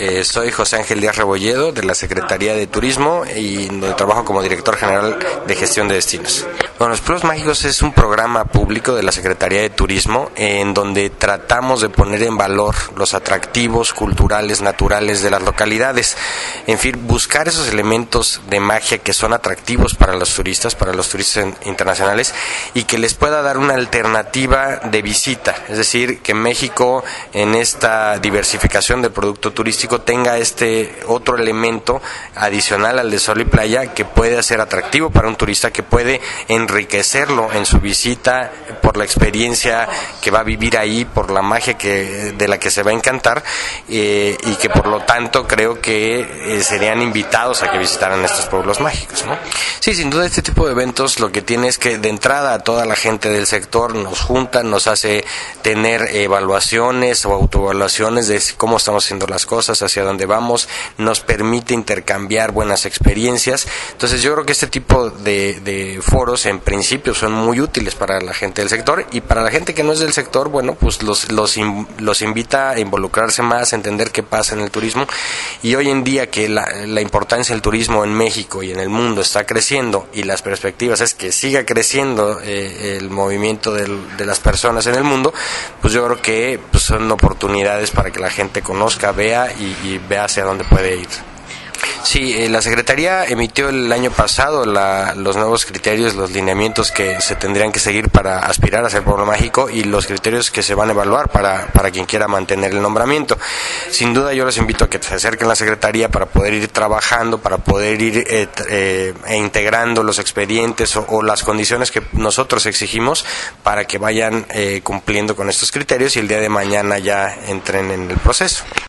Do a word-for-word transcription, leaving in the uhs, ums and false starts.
Eh, soy José Ángel Díaz Rebolledo, de la Secretaría de Turismo, y donde trabajo como director general de gestión de destinos. Bueno, los Pueblos Mágicos es un programa público de la Secretaría de Turismo en donde tratamos de poner en valor los atractivos culturales, naturales de las localidades. En fin, buscar esos elementos de magia que son atractivos para los turistas, para los turistas internacionales, y que les pueda dar una alternativa de visita. Es decir, que México, en esta diversificación del producto turístico, tenga este otro elemento adicional al de sol y playa que puede ser atractivo para un turista, que puede enriquecerlo en su visita por la experiencia que va a vivir ahí, por la magia que de la que se va a encantar, eh, y que por lo tanto creo que eh, serían invitados a que visitaran estos pueblos mágicos, ¿no? Sí, sin duda este tipo de eventos lo que tiene es que de entrada a toda la gente del sector nos juntan, nos hace tener evaluaciones o autoevaluaciones de cómo estamos haciendo las cosas, hacia dónde vamos, nos permite intercambiar buenas experiencias. Entonces yo creo que este tipo de, de foros en principio son muy útiles para la gente del sector, y para la gente que no es del sector, bueno, pues los, los, los invita a involucrarse más, a entender qué pasa en el turismo. Y hoy en día que la, la importancia del turismo en México y en el mundo está creciendo, y las perspectivas es que siga creciendo eh, el movimiento del, de las personas en el mundo, pues yo creo que pues son oportunidades para que la gente conozca, vea y, y vea hacia dónde puede ir. Sí, eh, la Secretaría emitió el año pasado la, los nuevos criterios, los lineamientos que se tendrían que seguir para aspirar a ser pueblo mágico, y los criterios que se van a evaluar para, para quien quiera mantener el nombramiento. Sin duda yo les invito a que se acerquen a la Secretaría para poder ir trabajando, para poder ir eh, eh, integrando los expedientes o, o las condiciones que nosotros exigimos para que vayan eh, cumpliendo con estos criterios y el día de mañana ya entren en el proceso.